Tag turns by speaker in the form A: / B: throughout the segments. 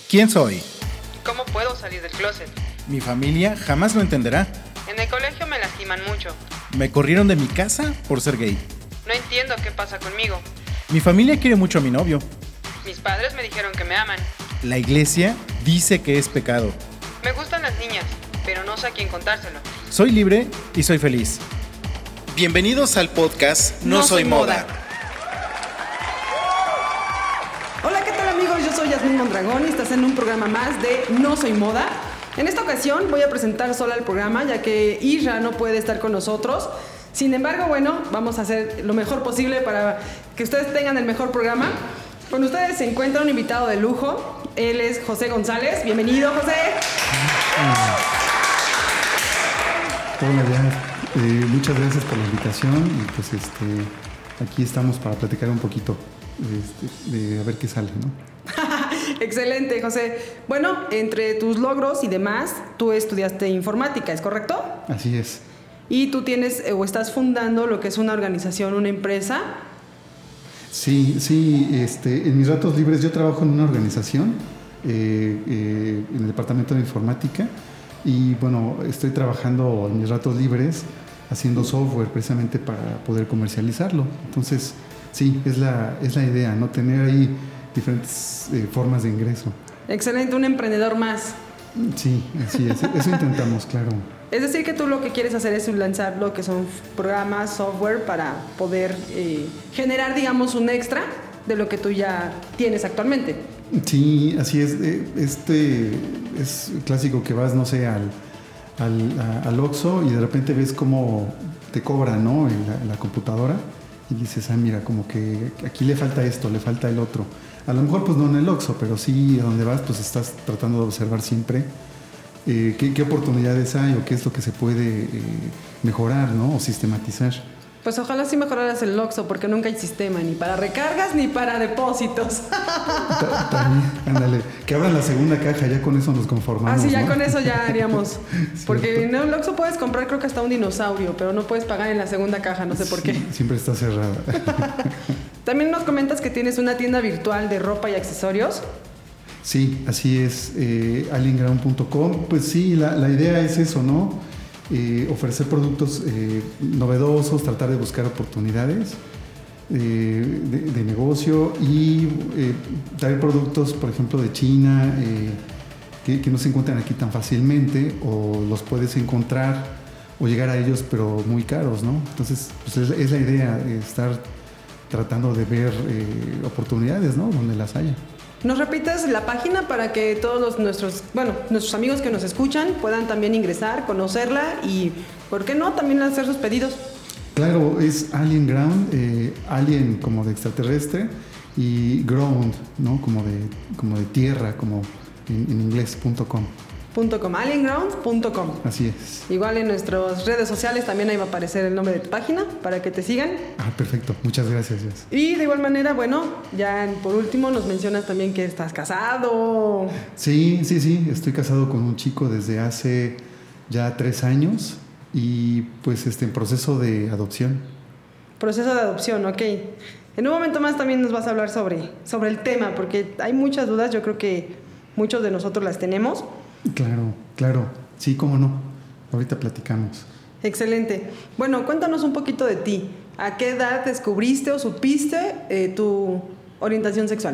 A: ¿Quién soy?
B: ¿Cómo puedo salir del closet?
A: Mi familia jamás lo entenderá.
B: En el colegio me lastiman mucho.
A: Me corrieron de mi casa por ser gay.
B: No entiendo qué pasa conmigo.
A: Mi familia quiere mucho a mi novio.
B: Mis padres me dijeron que me aman.
A: La iglesia dice que es pecado.
B: Me gustan las niñas, pero no sé a quién contárselo.
A: Soy libre y soy feliz. Bienvenidos al podcast No Soy Moda.
C: Hola, ¿qué tal amigos? Yo soy Yasmín Mondragón y estás en un programa más de No Soy Moda. En esta ocasión voy a presentar sola el programa, ya que Isra no puede estar con nosotros. Sin embargo, bueno, vamos a hacer lo mejor posible para que ustedes tengan el mejor programa. Con ustedes se encuentra un invitado de lujo. Él es José González. Bienvenido, José.
D: Hola, ya. Muchas gracias por la invitación y pues aquí estamos para platicar un poquito de a ver qué sale, ¿no?
C: Excelente, José. Bueno, entre tus logros y demás, tú estudiaste informática, ¿es correcto?
D: Así es.
C: Y tú tienes o estás fundando lo que es una organización, una empresa.
D: Sí, en mis ratos libres yo trabajo en una organización, en el departamento de informática, y bueno, estoy trabajando en mis ratos libres haciendo software precisamente para poder comercializarlo. Entonces, sí, es la idea, ¿no? Tener ahí diferentes formas de ingreso.
C: Excelente, un emprendedor más.
D: Sí, así es. Eso intentamos, claro.
C: Es decir, que tú lo que quieres hacer es lanzar lo que son programas, software, para poder generar, digamos, un extra de lo que tú ya tienes actualmente. Sí,
D: así es. Es clásico que vas, no sé, al Oxxo y de repente ves cómo te cobran, ¿no? En la computadora y dices, mira, como que aquí le falta esto, le falta el otro. A lo mejor pues no en el Oxxo, pero sí a donde vas pues estás tratando de observar siempre qué oportunidades hay o qué es lo que se puede mejorar, ¿no? O sistematizar.
C: Pues ojalá sí mejoraras el Oxxo, porque nunca hay sistema ni para recargas ni para depósitos.
D: También, ándale, que abran la segunda caja, ya con eso nos conformamos.
C: Sí, ya, ¿no? Con eso ya haríamos. Porque en el Oxxo puedes comprar creo que hasta un dinosaurio, pero no puedes pagar en la segunda caja, no sé por qué.
D: Siempre está cerrada.
C: También nos comentas que tienes una tienda virtual de ropa y accesorios.
D: Sí, así es, alienground.com. Pues sí, la idea es eso, ¿no? Ofrecer productos novedosos, tratar de buscar oportunidades de negocio y traer productos, por ejemplo, de China que no se encuentran aquí tan fácilmente, o los puedes encontrar o llegar a ellos pero muy caros, ¿no? Entonces, pues es la idea, estar tratando de ver oportunidades, ¿no? Donde las haya.
C: ¿Nos repites la página para que todos nuestros amigos que nos escuchan puedan también ingresar, conocerla y, ¿por qué no?, también hacer sus pedidos?
D: Claro, es Alien Ground, alien como de extraterrestre y ground, ¿no? Como de tierra, como en inglés, .com.
C: alienground.com.
D: Así es.
C: Igual en nuestras redes sociales también ahí va a aparecer el nombre de tu página para que te sigan.
D: Perfecto, muchas gracias.
C: Y de igual manera, bueno, ya por último nos mencionas también que estás casado.
D: Sí, estoy casado con un chico desde hace ya 3 años y pues en proceso de adopción.
C: Proceso de adopción, ok. En un momento más también nos vas a hablar sobre el tema, porque hay muchas dudas, yo creo que muchos de nosotros las tenemos.
D: Claro. Sí, cómo no. Ahorita platicamos.
C: Excelente. Bueno, cuéntanos un poquito de ti. ¿A qué edad descubriste o supiste tu orientación sexual?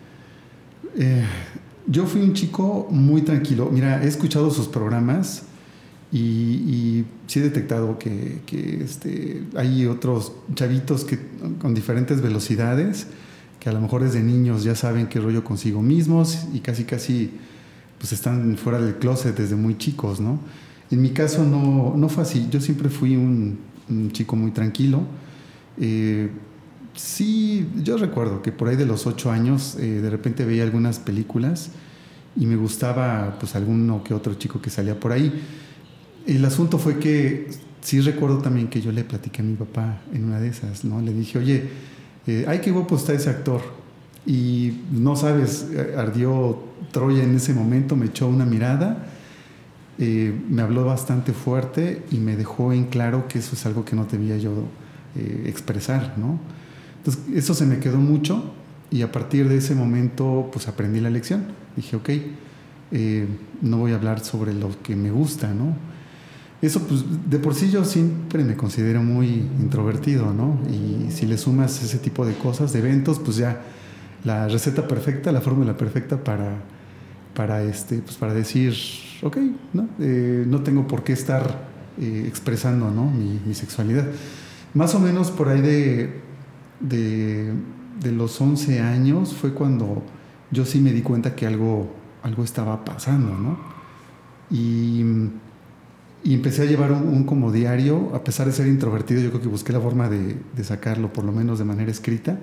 D: Yo fui un chico muy tranquilo. Mira, he escuchado sus programas y sí he detectado que hay otros chavitos que con diferentes velocidades, que a lo mejor desde niños ya saben qué rollo consigo mismos y casi pues están fuera del closet desde muy chicos, ¿no? En mi caso no fue así. Yo siempre fui un chico muy tranquilo. Sí, yo recuerdo que por ahí de los 8 años de repente veía algunas películas y me gustaba pues alguno que otro chico que salía por ahí. El asunto fue que sí recuerdo también que yo le platiqué a mi papá en una de esas, ¿no? Le dije, oye, ay, qué guapo está ese actor. Y no sabes, ardió Troya en ese momento, me echó una mirada, me habló bastante fuerte y me dejó en claro que eso es algo que no debía yo expresar, ¿no? Entonces eso se me quedó mucho Y a partir de ese momento, pues aprendí la lección. Dije, ok, no voy a hablar sobre lo que me gusta, ¿no? Eso, pues, de por sí yo siempre me considero muy introvertido, ¿no? Y si le sumas ese tipo de cosas, de eventos, pues ya la receta perfecta, la fórmula perfecta para decir, ok, ¿no? No tengo por qué estar expresando, ¿no? mi sexualidad. Más o menos por ahí de los 11 años fue cuando yo sí me di cuenta que algo estaba pasando, ¿no? Y empecé a llevar un como diario. A pesar de ser introvertido, yo creo que busqué la forma de sacarlo, por lo menos de manera escrita.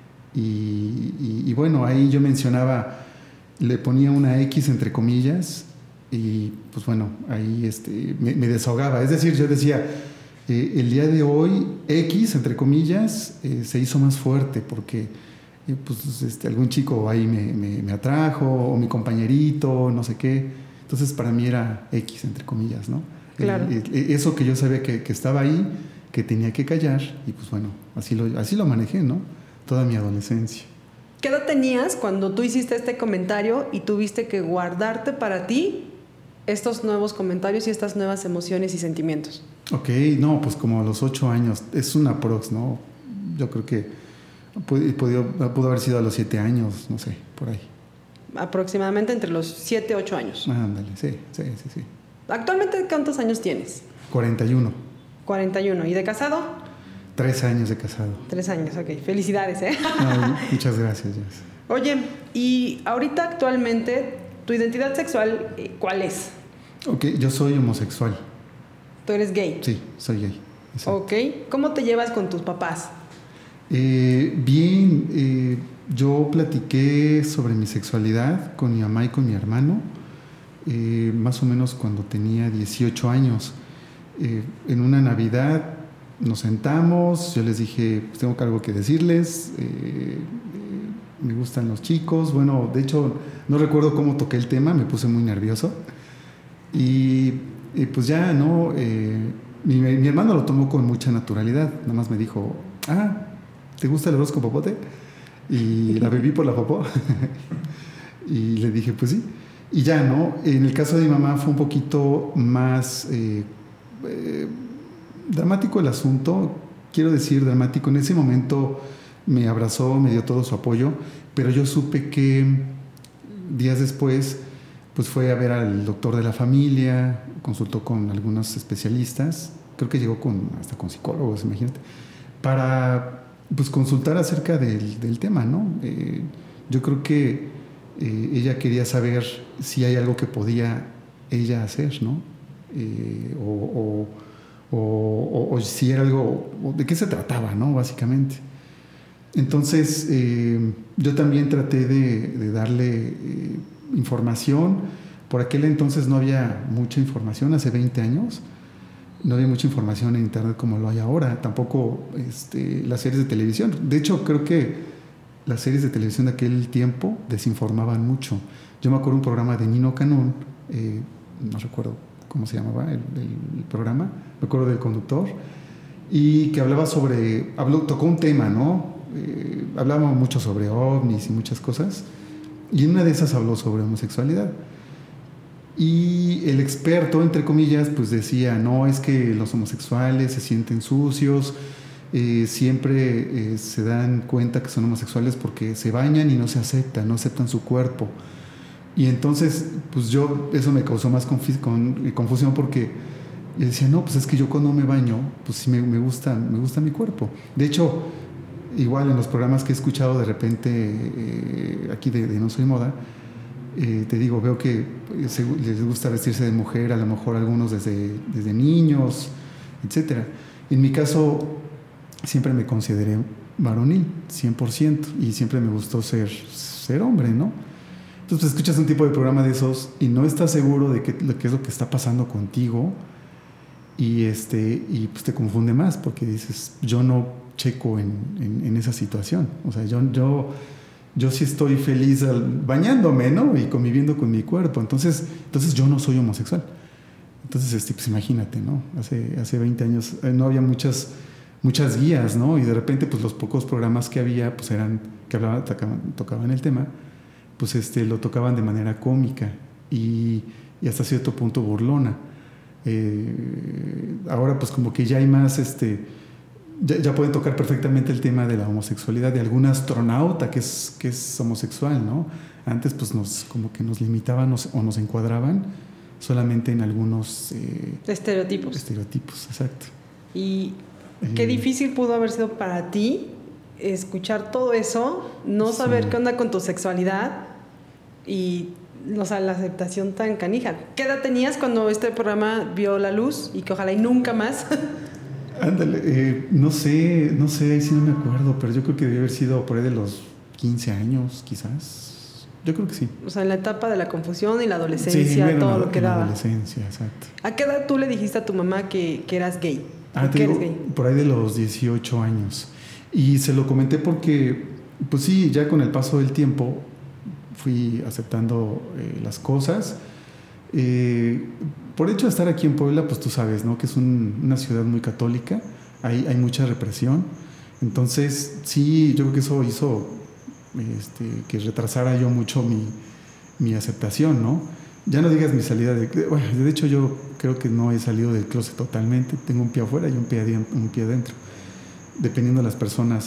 D: Y bueno, ahí yo mencionaba, le ponía una X entre comillas, y pues bueno, ahí me desahogaba. Es decir, yo decía, el día de hoy, X entre comillas, se hizo más fuerte porque pues algún chico ahí me atrajo, o mi compañerito, no sé qué. Entonces para mí era X entre comillas, ¿no?
C: Claro.
D: Eso que yo sabía que estaba ahí, que tenía que callar, y pues bueno, así lo manejé, ¿no? Toda mi adolescencia.
C: ¿Qué edad tenías cuando tú hiciste este comentario y tuviste que guardarte para ti estos nuevos comentarios y estas nuevas emociones y sentimientos?
D: Ok, no, pues como a los 8 años. Es una prox, ¿no? Yo creo que pudo haber sido a los 7 años, no sé, por ahí.
C: Aproximadamente entre los 7, 8 años.
D: Ándale, sí.
C: ¿Actualmente cuántos años tienes?
D: 41.
C: 41. ¿Y de casado?
D: 3 años de casado.
C: 3 años, ok. Felicidades, ¿eh?
D: No, muchas gracias, Jess.
C: Oye, y ahorita actualmente, ¿tu identidad sexual cuál es?
D: Ok, yo soy homosexual.
C: ¿Tú eres gay?
D: Sí, soy gay. Exacto.
C: Ok. ¿Cómo te llevas con tus papás?
D: Bien, yo platiqué sobre mi sexualidad con mi mamá y con mi hermano, más o menos cuando tenía 18 años. En una Navidad nos sentamos, yo les dije, pues tengo algo que decirles, me gustan los chicos. Bueno, de hecho, no recuerdo cómo toqué el tema, me puse muy nervioso. Y pues ya, ¿no? Mi hermano lo tomó con mucha naturalidad, nada más me dijo, ¿te gusta el horóscopo popote? Y la bebí por la popó. Y le dije, pues sí. Y ya, ¿no? En el caso de mi mamá fue un poquito más dramático el asunto. Quiero decir dramático. En ese momento me abrazó, me dio todo su apoyo, pero yo supe que días después pues fue a ver al doctor de la familia, consultó con algunos especialistas, creo que llegó hasta con psicólogos, imagínate, para pues consultar acerca del tema, ¿no? Yo creo que ella quería saber si hay algo que podía ella hacer, ¿no? O si era algo, de qué se trataba, ¿no? Básicamente. Entonces, yo también traté de darle información. Por aquel entonces no había mucha información, hace 20 años. No había mucha información en internet como lo hay ahora. Tampoco las series de televisión. De hecho, creo que las series de televisión de aquel tiempo desinformaban mucho. Yo me acuerdo de un programa de Nino Canún, no recuerdo cómo se llamaba el programa, me acuerdo del conductor, y que tocó un tema, ¿no? Hablábamos mucho sobre ovnis y muchas cosas, y en una de esas habló sobre homosexualidad. Y el experto, entre comillas, pues decía, no, es que los homosexuales se sienten sucios, siempre se dan cuenta que son homosexuales porque se bañan y no aceptan su cuerpo. Y entonces, pues eso me causó más confusión, porque yo decía, no, pues es que yo cuando me baño, pues sí me gusta mi cuerpo. De hecho, igual en los programas que he escuchado de repente aquí de No Soy Moda, te digo, veo que les gusta vestirse de mujer, a lo mejor algunos desde niños, etcétera. En mi caso, siempre me consideré varonil, 100%, y siempre me gustó ser hombre, ¿no? Entonces escuchas un tipo de programa de esos y no estás seguro de qué es lo que está pasando contigo, y pues te confunde más, porque dices, yo no checo en esa situación. O sea, yo sí estoy feliz bañándome, ¿no? Y conviviendo con mi cuerpo. Entonces yo no soy homosexual. Entonces, pues imagínate, ¿no? Hace 20 años no había muchas muchas guías, ¿no? Y de repente, pues los pocos programas que había, pues tocaban el tema, pues lo tocaban de manera cómica y hasta cierto punto burlona. Ahora pues como que ya hay más, ya pueden tocar perfectamente el tema de la homosexualidad de algún astronauta que es homosexual, ¿no? Antes pues como que nos limitaban o nos encuadraban solamente en algunos
C: estereotipos.
D: Estereotipos, exacto.
C: Y qué difícil pudo haber sido para ti escuchar todo eso, no saber qué onda con tu sexualidad y, o sea, la aceptación tan canija. ¿Qué edad tenías cuando este programa vio la luz y que ojalá y nunca más?
D: Ándale, no sé, ahí sí no me acuerdo, pero yo creo que debe haber sido por ahí de los 15 años, quizás. Yo creo que sí.
C: O sea, en la etapa de la confusión y la adolescencia, sí, todo lo que daba.
D: La adolescencia, exacto.
C: ¿A qué edad tú le dijiste a tu mamá que eras gay?
D: ¿Que eres gay? Por ahí de los 18 años. Y se lo comenté porque, pues sí, ya con el paso del tiempo fui aceptando las cosas. Por hecho de estar aquí en Puebla, pues tú sabes, ¿no? Que es una ciudad muy católica, hay mucha represión. Entonces, sí, yo creo que eso hizo que retrasara yo mucho mi aceptación, ¿no? Ya no digas mi salida de hecho, yo creo que no he salido del closet totalmente. Tengo un pie afuera y un pie adentro. Dependiendo de las personas,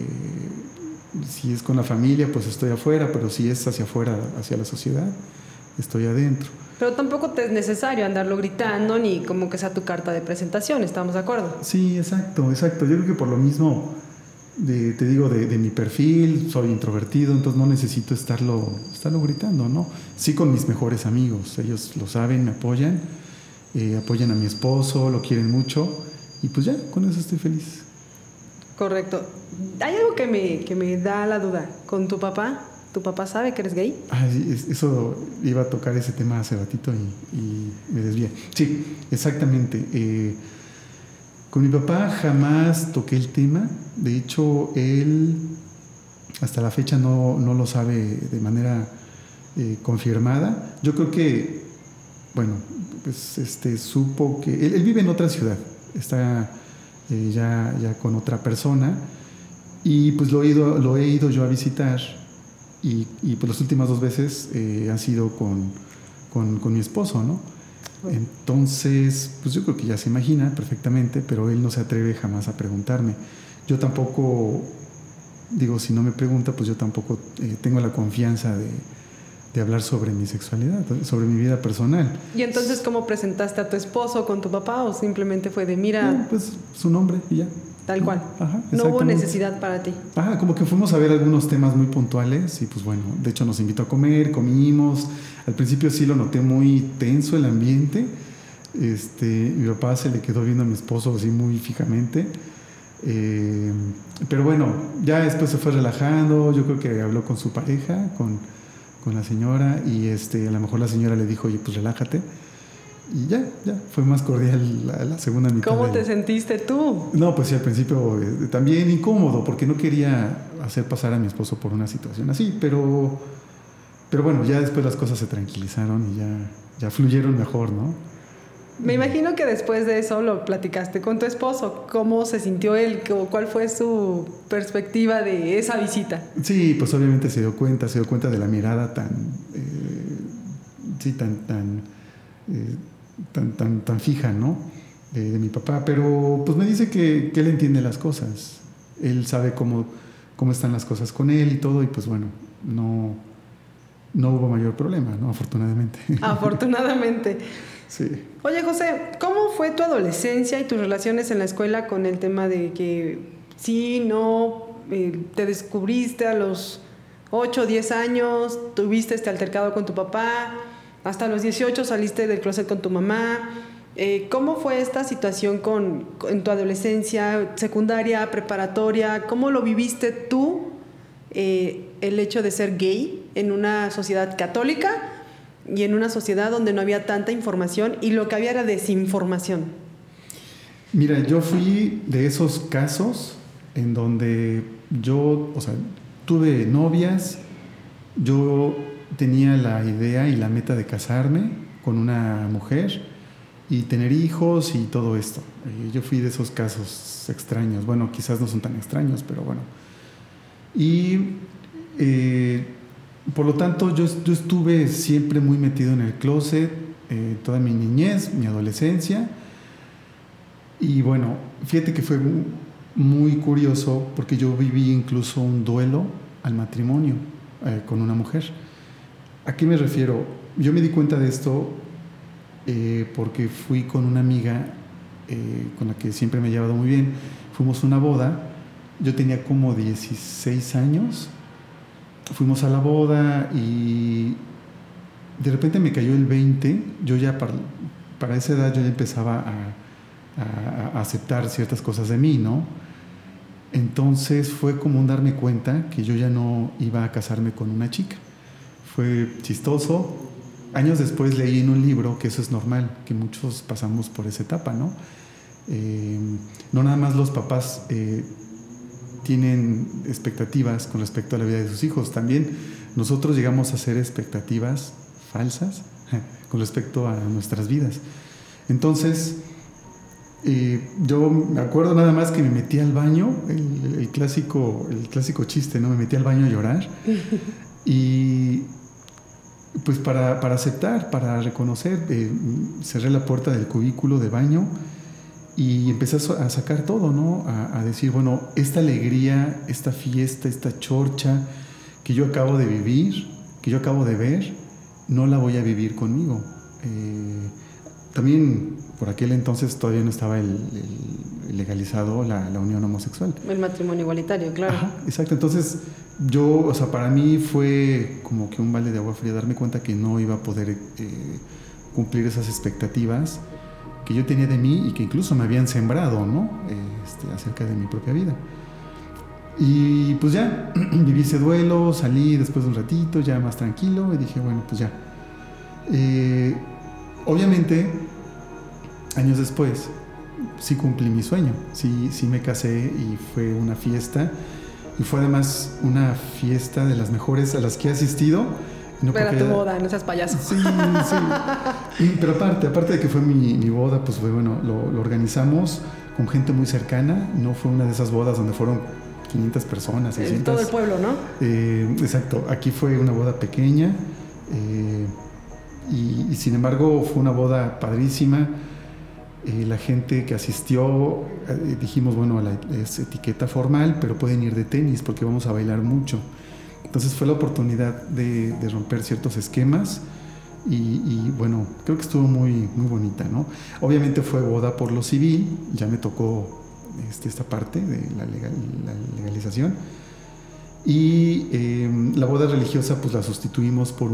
D: si es con la familia, pues estoy afuera, pero si es hacia afuera, hacia la sociedad, estoy adentro.
C: Pero tampoco te es necesario andarlo gritando ni como que sea tu carta de presentación, ¿estamos de acuerdo?
D: Sí, exacto. Yo creo que por lo mismo, te digo, de mi perfil, soy introvertido, entonces no necesito estarlo gritando, ¿no? Sí, con mis mejores amigos, ellos lo saben, me apoyan a mi esposo, lo quieren mucho y pues ya, con eso estoy feliz.
C: Correcto. Hay algo que me da la duda. ¿Con tu papá? ¿Tu papá sabe que eres gay?
D: Eso iba a tocar ese tema hace ratito y me desvié. Sí, exactamente. Con mi papá jamás toqué el tema. De hecho, él hasta la fecha no lo sabe de manera confirmada. Yo creo que, bueno, pues supo que... Él vive en otra ciudad. Está... ya con otra persona y pues lo he ido yo a visitar y pues las últimas 2 veces han sido con mi esposo, ¿no? Bueno. Entonces pues yo creo que ya se imagina perfectamente, pero él no se atreve jamás a preguntarme. Yo tampoco, digo, si no me pregunta, pues yo tampoco tengo la confianza de hablar sobre mi sexualidad, sobre mi vida personal.
C: ¿Y entonces cómo presentaste a tu esposo con tu papá o simplemente fue de mira?
D: No, pues su nombre y ya.
C: Tal cual. Ajá, no hubo necesidad para ti.
D: Ajá, como que fuimos a ver algunos temas muy puntuales y pues bueno, de hecho nos invitó a comer, comimos. Al principio sí lo noté muy tenso el ambiente. Mi papá se le quedó viendo a mi esposo así muy fijamente. Pero bueno, ya después se fue relajando. Yo creo que habló con su pareja, con la señora y a lo mejor la señora le dijo, oye, pues relájate y ya fue más cordial la segunda mitad.
C: ¿Cómo te sentiste tú?
D: No, pues sí, al principio también incómodo porque no quería hacer pasar a mi esposo por una situación así, pero bueno, ya después las cosas se tranquilizaron y ya fluyeron mejor, ¿no?
C: Me imagino que después de eso lo platicaste con tu esposo. ¿Cómo se sintió él? ¿Cuál fue su perspectiva de esa visita?
D: Sí, pues obviamente se dio cuenta de la mirada tan fija, ¿no? De mi papá, pero pues me dice que él entiende las cosas. Él sabe cómo están las cosas con él y todo, y pues bueno, no hubo mayor problema, ¿no? Afortunadamente.
C: Afortunadamente.
D: Sí.
C: Oye, José, ¿cómo fue tu adolescencia y tus relaciones en la escuela con el tema de que te descubriste a los 8 o 10 años, tuviste este altercado con tu papá, hasta los 18 saliste del closet con tu mamá? ¿Cómo fue esta situación en tu adolescencia, secundaria, preparatoria? ¿Cómo lo viviste tú, el hecho de ser gay en una sociedad católica y en una sociedad donde no había tanta información y lo que había era desinformación?
D: Mira, yo fui de esos casos en donde yo, tuve novias, yo tenía la idea y la meta de casarme con una mujer y tener hijos y todo esto. Yo fui de esos casos extraños. Bueno, quizás no son tan extraños, pero bueno. Y por lo tanto yo estuve siempre muy metido en el closet, toda mi niñez, mi adolescencia. Y bueno, fíjate que fue muy curioso porque yo viví incluso un duelo al matrimonio con una mujer. ¿A qué me refiero? Yo me di cuenta de esto porque fui con una amiga con la que siempre me he llevado muy bien. Fuimos a una boda. Yo tenía como 16 años. Fuimos a la boda y de repente me cayó el 20. Yo ya para esa edad yo ya empezaba a aceptar ciertas cosas de mí, ¿no? Entonces fue como un darme cuenta que yo ya no iba a casarme con una chica. Fue chistoso. Años después leí en un libro que eso es normal, que muchos pasamos por esa etapa, ¿no? No nada más los papás tienen expectativas con respecto a la vida de sus hijos, también nosotros llegamos a hacer expectativas falsas con respecto a nuestras vidas. Entonces, yo me acuerdo nada más que me metí al baño, el clásico chiste, ¿no? Me metí al baño a llorar y pues para aceptar, para reconocer, cerré la puerta del cubículo de baño y empecé a sacar todo, ¿no? A decir, bueno, esta alegría, esta fiesta, esta chorcha que yo acabo de vivir, que yo acabo de ver, no la voy a vivir conmigo. También por aquel entonces todavía no estaba legalizado la unión homosexual.
C: El matrimonio igualitario, claro.
D: Ajá, exacto. Entonces para mí fue como que un balde de agua fría darme cuenta que no iba a poder cumplir esas expectativas que yo tenía de mí y que incluso me habían sembrado, ¿no? Acerca de mi propia vida. Y pues ya, viví ese duelo, salí después de un ratito, ya más tranquilo, y dije, bueno, pues ya. Obviamente, años después, sí cumplí mi sueño, sí me casé y fue una fiesta. Y fue además una fiesta de las mejores a las que he asistido.
C: No era tu boda, no seas payaso.
D: Sí. Pero aparte de que fue mi boda, pues fue bueno, lo organizamos con gente muy cercana. No fue una de esas bodas donde fueron 500 personas, 600.
C: En todo el pueblo, ¿no?
D: Exacto. Aquí fue una boda pequeña. Y sin embargo fue una boda padrísima. La gente que asistió, dijimos, bueno, es etiqueta formal, pero pueden ir de tenis porque vamos a bailar mucho. Entonces fue la oportunidad de romper ciertos esquemas y bueno, creo que estuvo muy, muy bonita, ¿no? Obviamente fue boda por lo civil, ya me tocó esta parte de la legalización y la boda religiosa pues la sustituimos por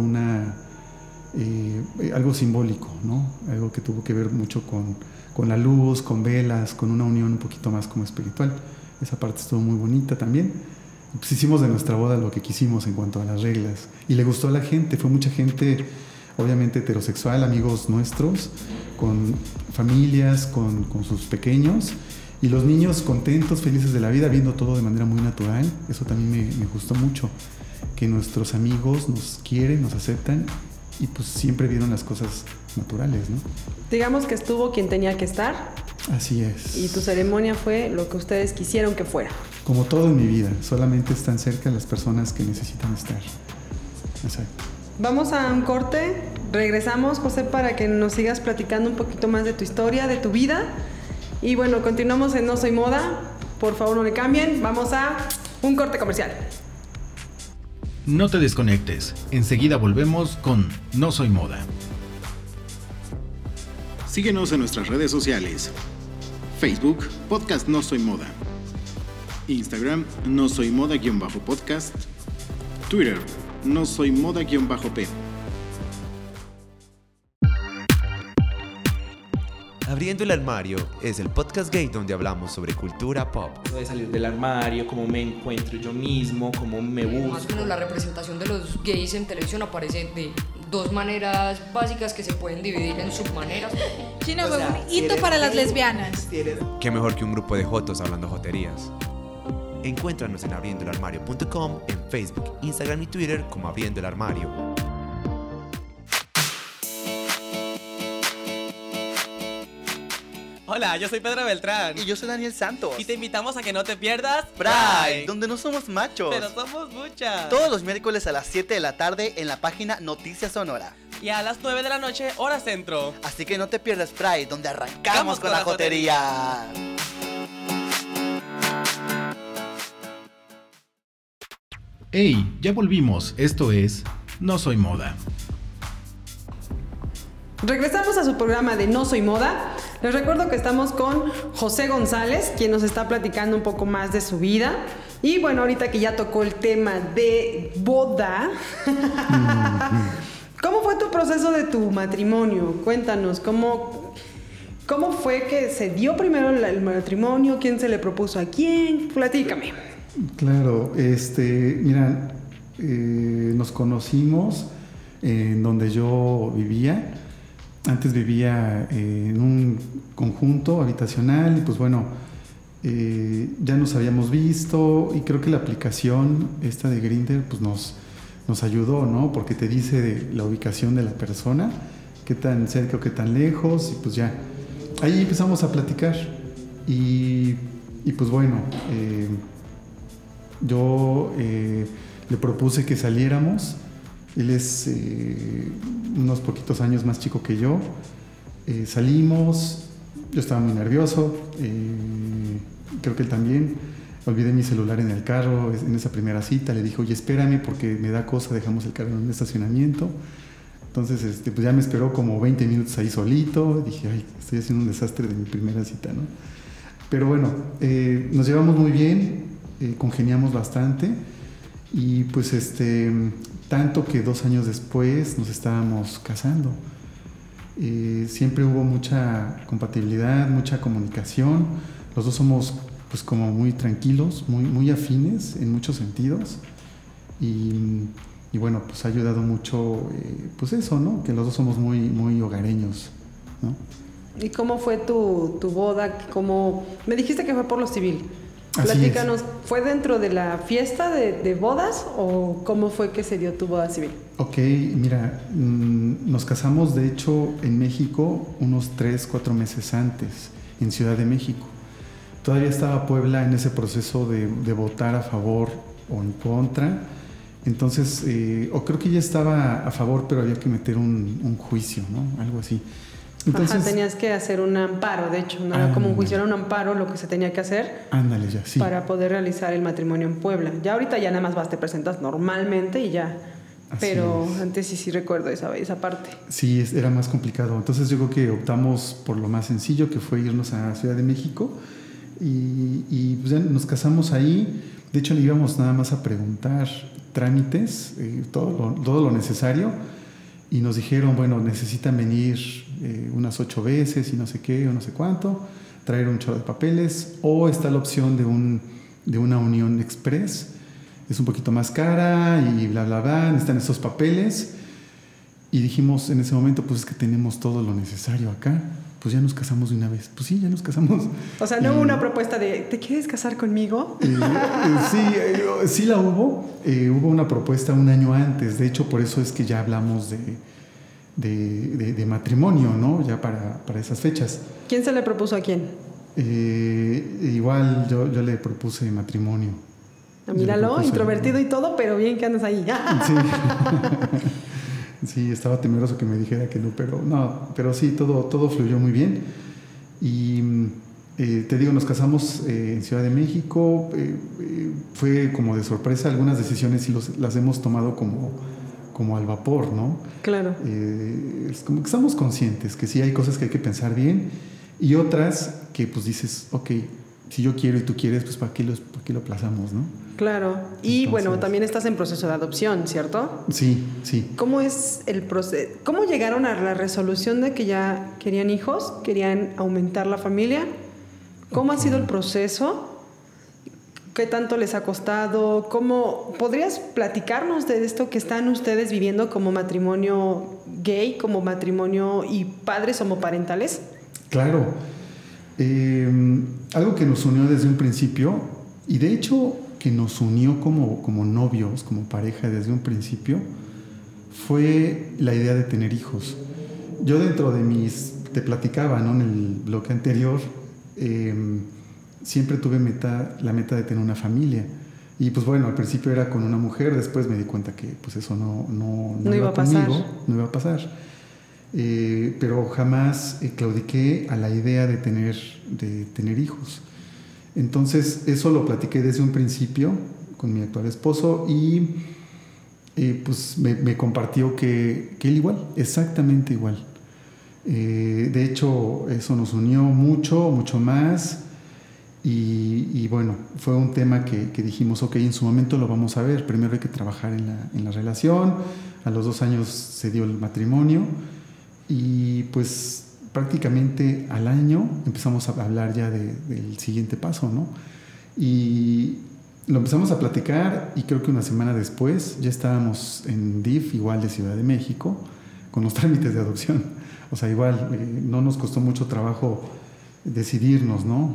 D: algo simbólico, ¿no? Algo que tuvo que ver mucho con la luz, con velas, con una unión un poquito más como espiritual. Esa parte estuvo muy bonita también. Pues hicimos de nuestra boda lo que quisimos en cuanto a las reglas y le gustó a la gente. Fue mucha gente, obviamente heterosexual, amigos nuestros, con familias, con sus pequeños y los niños contentos, felices de la vida, viendo todo de manera muy natural. Eso también me gustó mucho, que nuestros amigos nos quieren, nos aceptan y pues siempre vieron las cosas naturales, ¿no?
C: Digamos que estuvo quien tenía que estar.
D: Así es.
C: Y tu ceremonia fue lo que ustedes quisieron que fuera.
D: Como todo en mi vida, solamente están cerca las personas que necesitan estar. Exacto.
C: Vamos a un corte, regresamos, José, para que nos sigas platicando un poquito más de tu historia, de tu vida. Y bueno, continuamos en No Soy Moda. Por favor, no le cambien. Vamos a un corte comercial.
A: No te desconectes. Enseguida volvemos con No Soy Moda. Síguenos en nuestras redes sociales. Facebook, Podcast No Soy Moda. Instagram, No Soy Moda-podcast. Twitter, No Soy Moda-p.
E: Abriendo el Armario es el podcast gay donde hablamos sobre cultura pop.
F: De salir del armario, cómo me encuentro yo mismo, cómo me busco.
G: Más o menos la representación de los gays en televisión aparece de dos maneras básicas que se pueden dividir en submaneras.
H: Chino fue un hito para las lesbianas.
E: Qué mejor que un grupo de jotos hablando joterías. Encuéntranos en abriendoelarmario.com, en Facebook, Instagram y Twitter como Abriendo el Armario.
I: Hola, yo soy Pedro Beltrán.
J: Y yo soy Daniel Santos.
I: Y te invitamos a que no te pierdas
J: Pride, donde no somos machos,
I: pero somos muchas.
J: Todos los miércoles a las 7 de la tarde en la página Noticias Sonora.
I: Y a las 9 de la noche, hora centro.
J: Así que no te pierdas Pride, donde arrancamos con la jotería.
A: Hey, ya volvimos. Esto es No Soy Moda.
C: Regresamos a su programa de No Soy Moda. Les recuerdo que estamos con José González, quien nos está platicando un poco más de su vida. Y bueno, ahorita que ya tocó el tema de boda, ¿cómo fue tu proceso de tu matrimonio? Cuéntanos, ¿cómo fue que se dio primero el matrimonio? ¿Quién se le propuso a quién? Platícame.
D: Claro, mira, nos conocimos en donde yo vivía. Antes vivía en un conjunto habitacional y pues bueno, ya nos habíamos visto y creo que la aplicación esta de Grindr pues nos ayudó, ¿no? Porque te dice de la ubicación de la persona, qué tan cerca o qué tan lejos, y pues ya, ahí empezamos a platicar y pues bueno, yo le propuse que saliéramos. Él es unos poquitos años más chico que yo. Salimos, yo estaba muy nervioso, creo que él también. Olvidé mi celular en el carro en esa primera cita. Le dije, oye, espérame porque me da cosa, dejamos el carro en un estacionamiento. Entonces, pues ya me esperó como 20 minutos ahí solito. Dije, ay, estoy haciendo un desastre de mi primera cita, ¿no? Pero bueno, nos llevamos muy bien, congeniamos bastante. Y pues tanto que 2 años después nos estábamos casando. Siempre hubo mucha compatibilidad, mucha comunicación. Los dos somos pues como muy tranquilos, muy afines en muchos sentidos. Y bueno, pues ha ayudado mucho pues eso, ¿no? Que los dos somos muy hogareños, ¿no?
C: ¿Y cómo fue tu boda? Me dijiste que fue por lo civil. Platícanos, ¿fue dentro de la fiesta de bodas o cómo fue que se dio tu boda civil?
D: Ok, mira, nos casamos de hecho en México unos 3-4 meses antes, en Ciudad de México. Todavía estaba Puebla en ese proceso de votar a favor o en contra. Entonces, o creo que ya estaba a favor, pero había que meter un juicio, ¿no? Algo así. Entonces,
C: tenías que hacer un amparo, de hecho, no era como un juicio, era un amparo lo que se tenía que hacer.
D: Ándale, ya, sí.
C: Para poder realizar el matrimonio en Puebla. Ya ahorita ya nada más vas, te presentas normalmente y ya. Así pero es. Antes sí recuerdo esa parte.
D: Sí, era más complicado. Entonces yo creo que optamos por lo más sencillo, que fue irnos a Ciudad de México y pues ya nos casamos ahí. De hecho le íbamos nada más a preguntar trámites, todo lo necesario, y nos dijeron, bueno, necesitan venir unas 8 veces y no sé qué o no sé cuánto, traer un chorro de papeles, o está la opción de una unión express, es un poquito más cara y bla bla bla, necesitan esos papeles. Y dijimos en ese momento, pues es que tenemos todo lo necesario acá, pues ya nos casamos de una vez. Pues sí, ya nos casamos.
C: O sea, ¿no hubo una propuesta de ¿te quieres casar conmigo?
D: Sí la hubo. Hubo una propuesta un año antes. De hecho, por eso es que ya hablamos de matrimonio, ¿no? Ya para esas fechas.
C: ¿Quién se le propuso a quién?
D: Igual yo le propuse matrimonio.
C: Míralo, introvertido y todo, pero bien que andas ahí.
D: Sí. Sí, estaba temeroso que me dijera que no, pero sí, todo fluyó muy bien. Y te digo, nos casamos en Ciudad de México. Fue como de sorpresa. Algunas decisiones sí las hemos tomado como al vapor, ¿no?
C: Claro.
D: Es como que estamos conscientes que sí hay cosas que hay que pensar bien y otras que pues dices, ok, si yo quiero y tú quieres, pues ¿para qué lo aplazamos, no?
C: Claro. Y entonces, bueno, también estás en proceso de adopción, ¿cierto?
D: Sí.
C: ¿Cómo es el proceso? ¿Cómo llegaron a la resolución de que ya querían hijos? ¿Querían aumentar la familia? ¿Cómo ha sido el proceso? ¿Qué tanto les ha costado? ¿Podrías platicarnos de esto que están ustedes viviendo como matrimonio gay, como matrimonio y padres homoparentales?
D: Claro. Algo que nos unió desde un principio, y de hecho que nos unió como novios, como pareja desde un principio, fue la idea de tener hijos. Yo dentro de mis te platicaba, ¿no? En el bloque anterior, siempre tuve la meta de tener una familia. Y pues bueno, al principio era con una mujer, después me di cuenta que pues eso no iba conmigo, no iba a pasar. Pero jamás claudiqué a la idea de tener hijos. Entonces eso lo platiqué desde un principio con mi actual esposo y pues me compartió que él igual, exactamente igual. De hecho, eso nos unió mucho más. Y bueno, fue un tema que dijimos, ok, en su momento lo vamos a ver. Primero hay que trabajar en la relación. A los 2 años se dio el matrimonio. Y pues prácticamente al año empezamos a hablar ya del siguiente paso, ¿no? Y lo empezamos a platicar y creo que una semana después ya estábamos en DIF, igual de Ciudad de México, con los trámites de adopción. O sea, igual no nos costó mucho trabajo decidirnos, ¿no?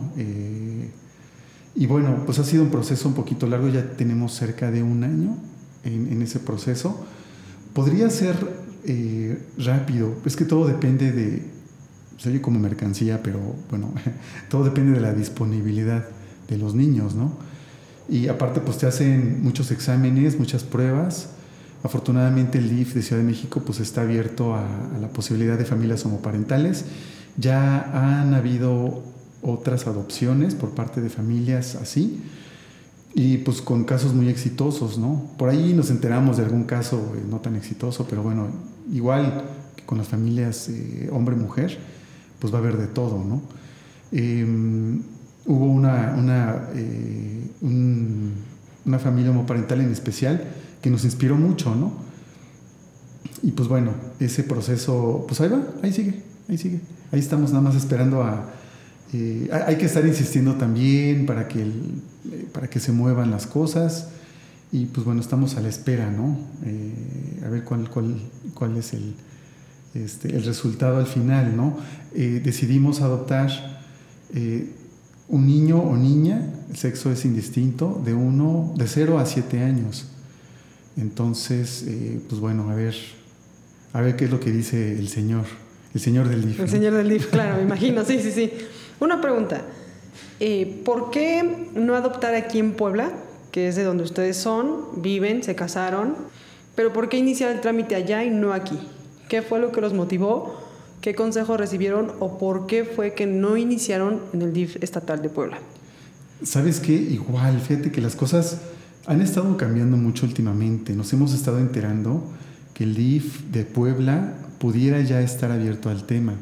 D: Y bueno, pues ha sido un proceso un poquito largo, ya tenemos cerca de 1 año en ese proceso. Podría ser rápido, es que todo depende se oye como mercancía, pero bueno, todo depende de la disponibilidad de los niños, ¿no? Y aparte pues te hacen muchos exámenes, muchas pruebas. Afortunadamente el DIF de Ciudad de México pues está abierto a la posibilidad de familias homoparentales. Ya han habido otras adopciones por parte de familias así y pues con casos muy exitosos, ¿no? Por ahí nos enteramos de algún caso no tan exitoso, pero bueno, igual que con las familias hombre-mujer, pues va a haber de todo, ¿no? Hubo una familia homoparental en especial que nos inspiró mucho, ¿no? Y pues bueno, ese proceso, pues ahí va, ahí sigue. Ahí estamos nada más esperando hay que estar insistiendo también para que se muevan las cosas y pues bueno, estamos a la espera, ¿no? A ver cuál es el resultado al final, ¿no? Decidimos adoptar un niño o niña, el sexo es indistinto, de 0 a 7 años. Entonces, pues bueno, a ver qué es lo que dice el Señor del DIF.
C: El Señor del DIF, claro, me imagino, sí. Una pregunta, ¿por qué no adoptar aquí en Puebla, que es de donde ustedes son, viven, se casaron, pero por qué iniciar el trámite allá y no aquí? ¿Qué fue lo que los motivó? ¿Qué consejos recibieron? ¿O por qué fue que no iniciaron en el DIF estatal de Puebla?
D: ¿Sabes qué? Igual, fíjate que las cosas han estado cambiando mucho últimamente. Nos hemos estado enterando que el DIF de Puebla pudiera ya estar abierto al tema.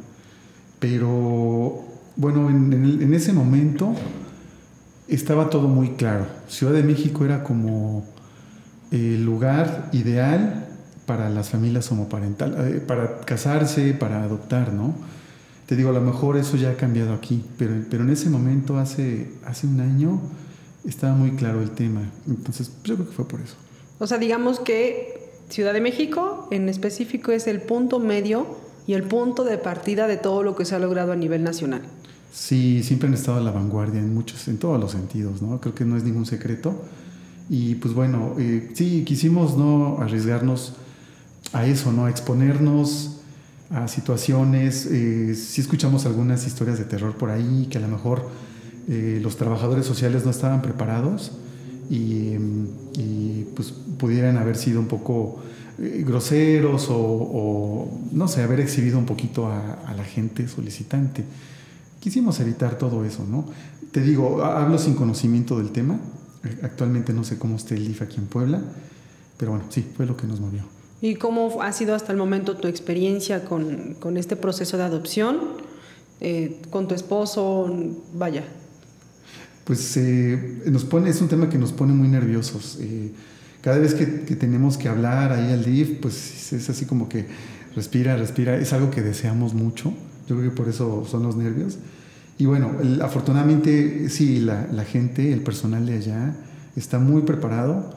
D: Pero, bueno, en ese momento estaba todo muy claro. Ciudad de México era como el lugar ideal para las familias homoparentales, para casarse, para adoptar, ¿no? Te digo, a lo mejor eso ya ha cambiado aquí, pero en ese momento, hace 1 año, estaba muy claro el tema. Entonces, yo creo que fue por eso.
C: O sea, digamos que Ciudad de México, en específico, es el punto medio y el punto de partida de todo lo que se ha logrado a nivel nacional.
D: Sí, siempre han estado a la vanguardia en todos los sentidos, ¿no? Creo que no es ningún secreto. Y pues bueno, sí, quisimos no arriesgarnos a eso, ¿no? A exponernos a situaciones. Sí escuchamos algunas historias de terror por ahí, que a lo mejor los trabajadores sociales no estaban preparados y pues pudieran haber sido un poco groseros o no sé, haber exhibido un poquito a la gente solicitante. Quisimos evitar todo eso, ¿no? Te digo, hablo sin conocimiento del tema. Actualmente no sé cómo esté el DIF aquí en Puebla, pero bueno, sí, fue lo que nos movió.
C: ¿Y cómo ha sido hasta el momento tu experiencia con este proceso de adopción? ¿Con tu esposo? Vaya.
D: Pues es un tema que nos pone muy nerviosos. Cada vez que tenemos que hablar ahí al DIF, pues es así como que respira. Es algo que deseamos mucho. Yo creo que por eso son los nervios. Y bueno, afortunadamente sí, la gente, el personal de allá está muy preparado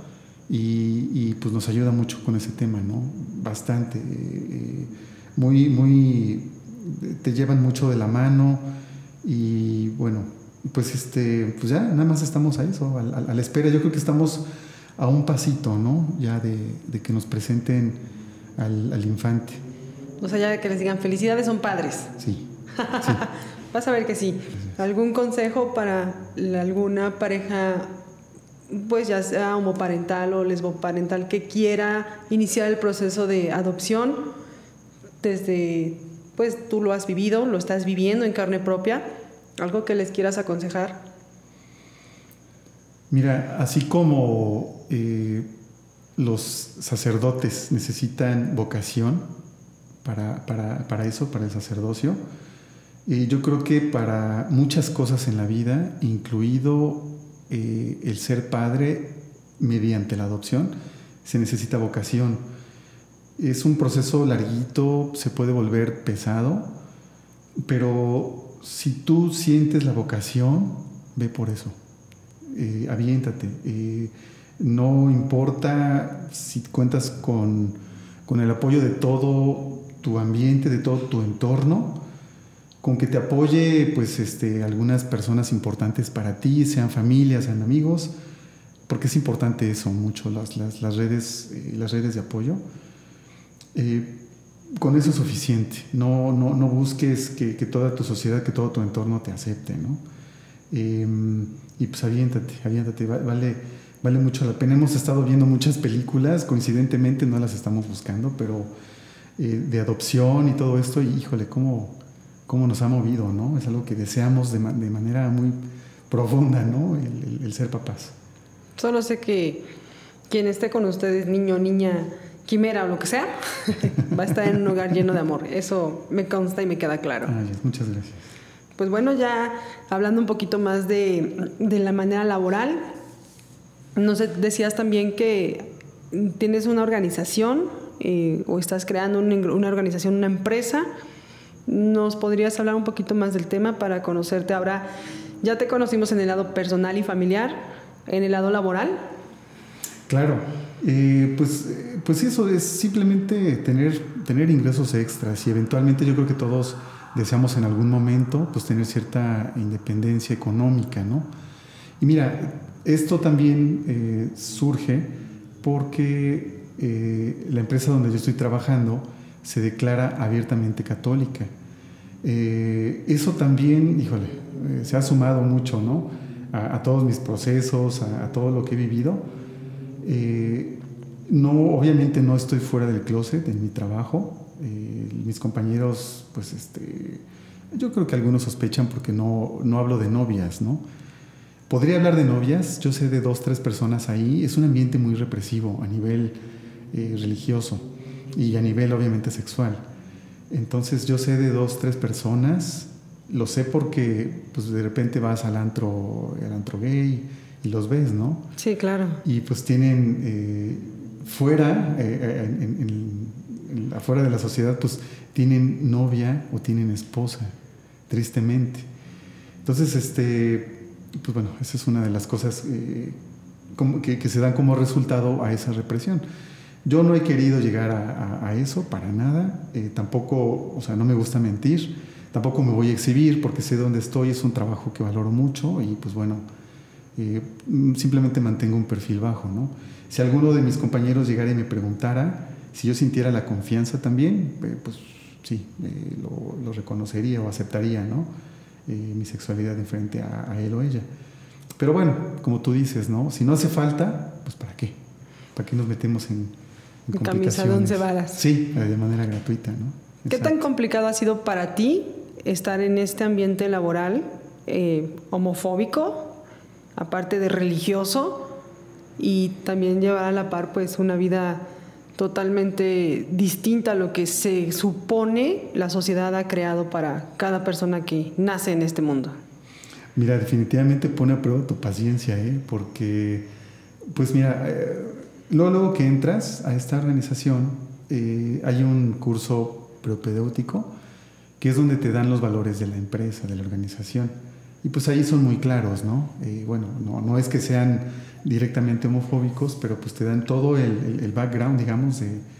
D: y pues nos ayuda mucho con ese tema, ¿no? Bastante. Muy, te llevan mucho de la mano y bueno, pues pues ya nada más estamos a eso, a la espera. Yo creo que estamos a un pasito, ¿no? Ya de que nos presenten al infante.
C: O sea, ya que les digan felicidades son padres.
D: Sí.
C: Vas a ver que sí. ¿Algún consejo para alguna pareja, pues ya sea homoparental o lesboparental, que quiera iniciar el proceso de adopción desde, pues tú lo has vivido, lo estás viviendo en carne propia? ¿Algo que les quieras aconsejar?
D: Mira, así como los sacerdotes necesitan vocación para eso, para el sacerdocio, yo creo que para muchas cosas en la vida, incluido el ser padre mediante la adopción, se necesita vocación. Es un proceso larguito, se puede volver pesado, pero si tú sientes la vocación, ve por eso. Aviéntate. No importa si cuentas con el apoyo de todo tu ambiente, de todo tu entorno, con que te apoye pues algunas personas importantes para ti, sean familias, sean amigos, porque es importante eso mucho, las redes de apoyo. Con eso es suficiente. No busques que toda tu sociedad, que todo tu entorno te acepte, ¿no? Y pues aviéntate, vale mucho la pena. Hemos estado viendo muchas películas, coincidentemente no las estamos buscando, pero de adopción y todo esto, y híjole, cómo nos ha movido, ¿no? Es algo que deseamos de manera muy profunda, ¿no? El ser papás.
C: Solo sé que quien esté con ustedes, niño, niña, quimera o lo que sea, va a estar en un hogar lleno de amor. Eso me consta y me queda claro.
D: Muchas gracias.
C: Pues bueno, ya hablando un poquito más de la manera laboral, no sé, decías también que tienes una organización o estás creando una organización, una empresa. ¿Nos podrías hablar un poquito más del tema para conocerte? Ahora, ya te conocimos en el lado personal y familiar, en el lado laboral.
D: Claro, pues eso es simplemente tener ingresos extras, y eventualmente yo creo que todos deseamos en algún momento pues tener cierta independencia económica, ¿no? Y mira, esto también surge porque la empresa donde yo estoy trabajando se declara abiertamente católica. Eso también, híjole, se ha sumado mucho, ¿no? A todos mis procesos, a todo lo que he vivido. Obviamente no estoy fuera del closet en mi trabajo. Mis compañeros, pues yo creo que algunos sospechan porque no hablo de novias, ¿no? Podría hablar de novias, yo sé de 2, 3 personas ahí. Es un ambiente muy represivo a nivel religioso y a nivel obviamente sexual. Entonces yo sé de 2, 3 personas, lo sé porque pues de repente vas al antro gay y los ves, ¿no?
C: Sí, claro.
D: Y pues tienen fuera, afuera de la sociedad, pues tienen novia o tienen esposa, tristemente. Entonces, pues bueno, esa es una de las cosas que se dan como resultado a esa represión. Yo no he querido llegar a eso para nada, tampoco, o sea, no me gusta mentir, tampoco me voy a exhibir porque sé dónde estoy, es un trabajo que valoro mucho y pues bueno, simplemente mantengo un perfil bajo, ¿no? Si alguno de mis compañeros llegara y me preguntara si yo sintiera la confianza también, pues sí, lo reconocería o aceptaría, ¿no? Mi sexualidad en frente a él o ella. Pero bueno, como tú dices, ¿no? Si no hace falta, pues ¿para qué? ¿Para qué nos metemos en complicaciones?
C: Camisa de 11 varas.
D: Sí, de manera gratuita, ¿no?
C: ¿Qué tan complicado ha sido para ti estar en este ambiente laboral homofóbico, aparte de religioso, y también llevar a la par pues una vida totalmente distinta a lo que se supone la sociedad ha creado para cada persona que nace en este mundo?
D: Mira, definitivamente pone a prueba tu paciencia, porque pues mira, luego que entras a esta organización hay un curso propedéutico que es donde te dan los valores de la empresa, de la organización, y pues ahí son muy claros, ¿no? Bueno, no es que sean directamente homofóbicos, pero pues te dan todo el background, digamos,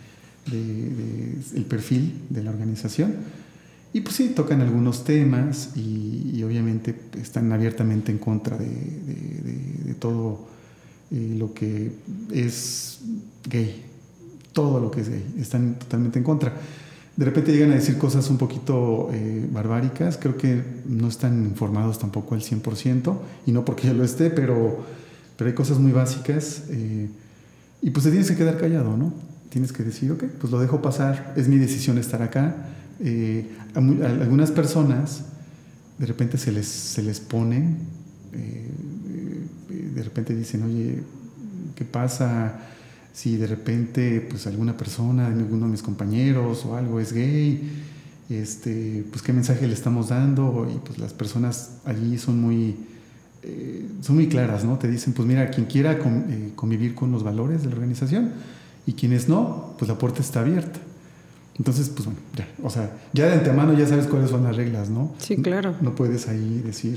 D: el perfil de la organización. Y pues sí, tocan algunos temas y obviamente están abiertamente en contra de todo lo que es gay. Todo lo que es gay, están totalmente en contra. De repente llegan a decir cosas un poquito barbáricas. Creo que no están informados tampoco al 100%, y no porque yo lo esté, pero hay cosas muy básicas, y pues te tienes que quedar callado, ¿no? Tienes que decir, ok, pues lo dejo pasar, es mi decisión estar acá. A algunas personas de repente se les ponen, de repente dicen, oye, ¿qué pasa si de repente pues alguna persona, alguno de mis compañeros o algo es gay? Pues qué mensaje le estamos dando. Y pues las personas allí son muy claras, ¿no? Te dicen, pues mira, quien quiera convivir con los valores de la organización, y quienes no, pues la puerta está abierta. Entonces, pues bueno, ya, o sea, ya de antemano ya sabes cuáles son las reglas, ¿no?
C: Sí, claro.
D: No puedes ahí decir,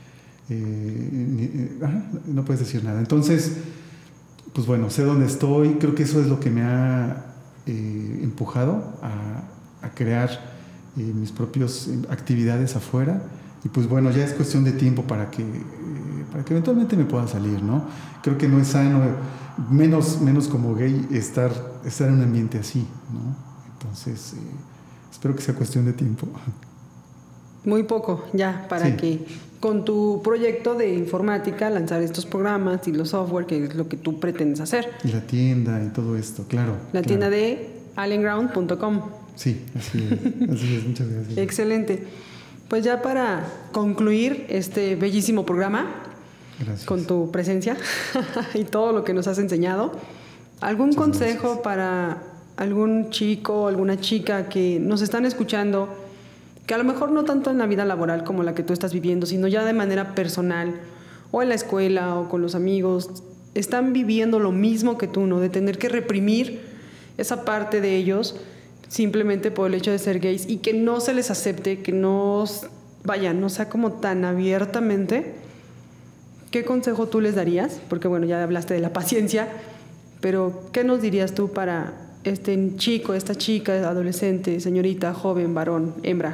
D: no puedes decir nada. Entonces, pues bueno, sé dónde estoy. Creo que eso es lo que me ha empujado a crear mis propias actividades afuera. Y pues bueno, ya es cuestión de tiempo para que eventualmente me pueda salir, ¿no? Creo que no es sano, menos como gay, estar en un ambiente así, ¿no? Entonces, espero que sea cuestión de tiempo.
C: Muy poco ya para que con tu proyecto de informática lanzar estos programas y los software, que es lo que tú pretendes hacer.
D: Y la tienda y todo esto, claro.
C: La tienda de alienground.com.
D: Sí, así es, muchas gracias.
C: Excelente. Pues ya para concluir este bellísimo programa, gracias, con tu presencia y todo lo que nos has enseñado, ¿algún consejo para algún chico o alguna chica que nos están escuchando, que a lo mejor no tanto en la vida laboral como la que tú estás viviendo, sino ya de manera personal, o en la escuela o con los amigos, están viviendo lo mismo que tú, ¿no? De tener que reprimir esa parte de ellos simplemente por el hecho de ser gays, y que no se les acepte, que no sea como tan abiertamente? ¿Qué consejo tú les darías? Porque bueno, ya hablaste de la paciencia, pero ¿qué nos dirías tú para este chico, esta chica, adolescente, señorita, joven, varón, hembra,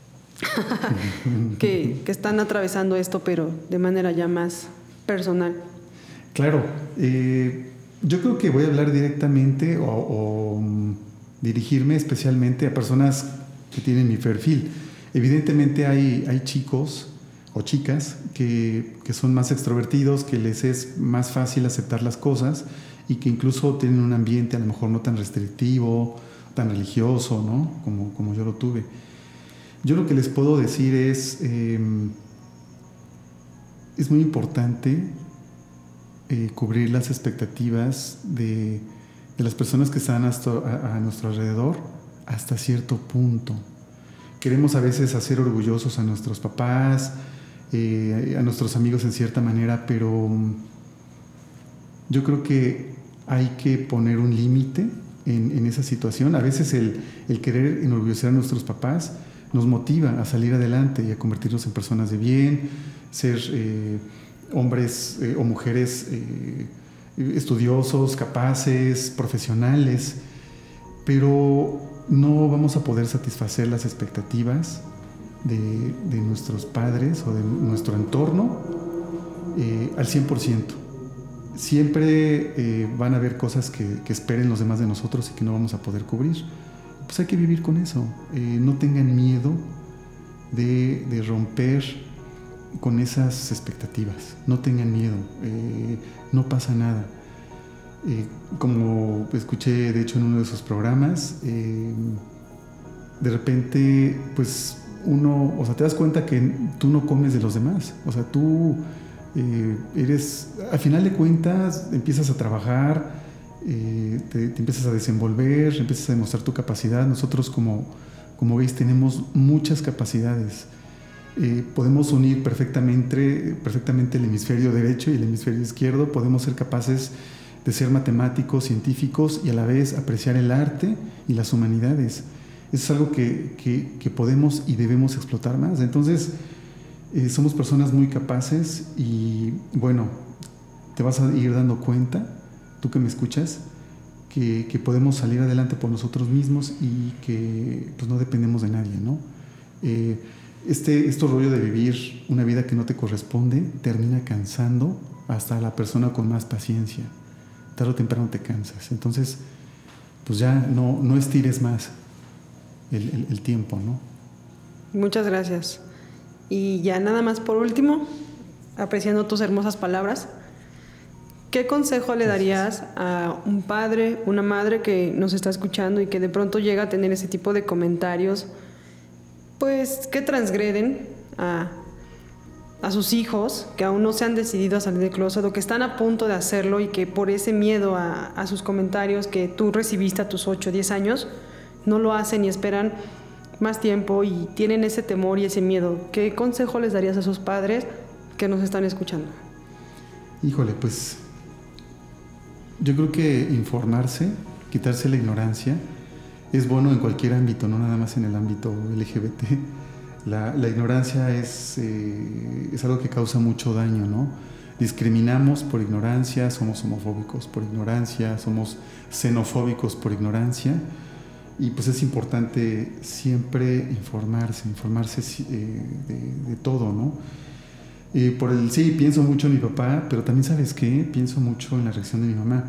C: que están atravesando esto, pero de manera ya más personal?
D: Claro, yo creo que voy a hablar directamente o dirigirme especialmente a personas que tienen mi perfil. Evidentemente hay chicos o chicas que son más extrovertidos, que les es más fácil aceptar las cosas, y que incluso tienen un ambiente a lo mejor no tan restrictivo, tan religioso, ¿no? Como yo lo tuve. Yo lo que les puedo decir es muy importante cubrir las expectativas de las personas que están a nuestro alrededor hasta cierto punto. Queremos a veces hacer orgullosos a nuestros papás, a nuestros amigos en cierta manera, pero yo creo que hay que poner un límite en esa situación. A veces el querer enorgullecer a nuestros papás nos motiva a salir adelante y a convertirnos en personas de bien, ser hombres o mujeres estudiosos, capaces, profesionales, pero no vamos a poder satisfacer las expectativas de nuestros padres o de nuestro entorno al 100%. Siempre van a haber cosas que esperen los demás de nosotros y que no vamos a poder cubrir. Pues hay que vivir con eso. No tengan miedo de romper con esas expectativas. No tengan miedo. No pasa nada. Como escuché de hecho en uno de esos programas, de repente pues uno, o sea, te das cuenta que tú no comes de los demás. O sea, tú al final de cuentas empiezas a trabajar, te empiezas a desenvolver, empiezas a demostrar tu capacidad. Nosotros como gays tenemos muchas capacidades. Podemos unir perfectamente el hemisferio derecho y el hemisferio izquierdo. Podemos ser capaces de ser matemáticos, científicos, y a la vez apreciar el arte y las humanidades. Eso es algo que podemos y debemos explotar más. Entonces, somos personas muy capaces, y bueno, te vas a ir dando cuenta, tú que me escuchas, que podemos salir adelante por nosotros mismos y que pues no dependemos de nadie, ¿no? Este rollo de vivir una vida que no te corresponde termina cansando hasta a la persona con más paciencia. Tarde o temprano te cansas. Entonces, pues ya no estires más. el tiempo, ¿no?
C: Muchas gracias. Y ya nada más por último, apreciando tus hermosas palabras, ¿qué consejo le darías a un padre, una madre que nos está escuchando y que de pronto llega a tener ese tipo de comentarios, pues que transgreden a sus hijos que aún no se han decidido a salir del closet o que están a punto de hacerlo y que por ese miedo a sus comentarios que tú recibiste a tus 8 o 10 años no lo hacen y esperan más tiempo y tienen ese temor y ese miedo? ¿Qué consejo les darías a esos padres que nos están escuchando?
D: Híjole, pues yo creo que informarse, quitarse la ignorancia, es bueno en cualquier ámbito, no nada más en el ámbito LGBT. La ignorancia es algo que causa mucho daño, ¿no? Discriminamos por ignorancia, somos homofóbicos por ignorancia, somos xenofóbicos por ignorancia, y pues es importante siempre informarse de todo, ¿no? Sí, pienso mucho en mi papá, pero también, ¿sabes qué? Pienso mucho en la reacción de mi mamá.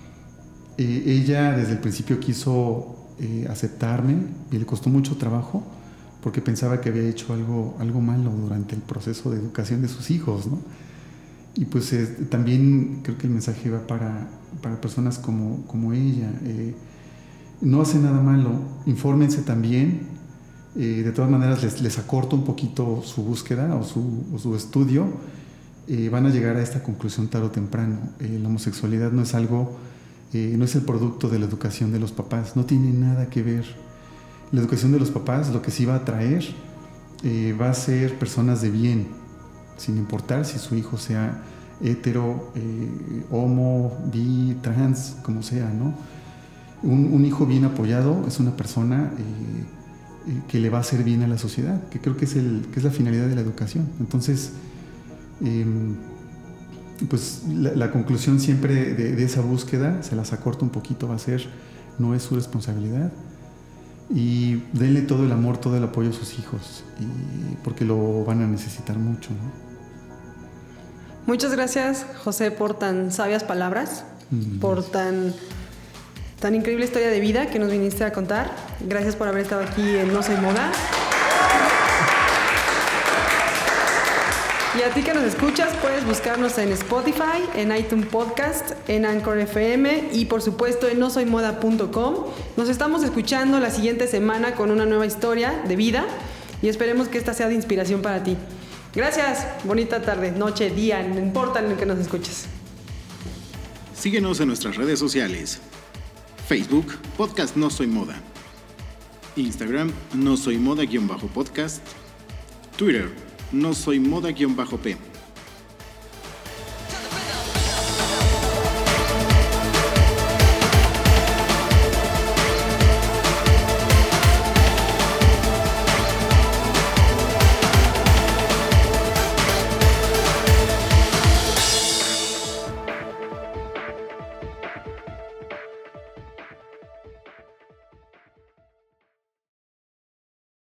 D: Ella desde el principio quiso aceptarme y le costó mucho trabajo porque pensaba que había hecho algo malo durante el proceso de educación de sus hijos, ¿no? Y pues también creo que el mensaje va para personas como ella. No hace nada malo, infórmense también. De todas maneras les acorto un poquito su búsqueda o su estudio. Van a llegar a esta conclusión tarde o temprano. La homosexualidad no es algo, no es el producto de la educación de los papás, no tiene nada que ver. La educación de los papás lo que sí va a traer va a ser personas de bien, sin importar si su hijo sea hetero, homo, bi, trans, como sea, ¿no? Un hijo bien apoyado es una persona que le va a hacer bien a la sociedad, que creo que es la finalidad de la educación. Entonces, pues la conclusión siempre de esa búsqueda, se las acorto un poquito, va a ser: no es su responsabilidad, y denle todo el amor, todo el apoyo a sus hijos, porque lo van a necesitar mucho, ¿no?
C: Muchas gracias, José, por tan sabias palabras, por tan increíble historia de vida que nos viniste a contar. Gracias por haber estado aquí en No Soy Moda. Y a ti que nos escuchas, puedes buscarnos en Spotify, en iTunes Podcast, en Anchor FM y por supuesto en nosoymoda.com. Nos estamos escuchando la siguiente semana con una nueva historia de vida y esperemos que esta sea de inspiración para ti. Gracias, bonita tarde, noche, día, no importa en el que nos escuches.
A: Síguenos en nuestras redes sociales. Facebook, Podcast No Soy Moda. Instagram, No Soy Moda-podcast. Twitter, No Soy Moda-p.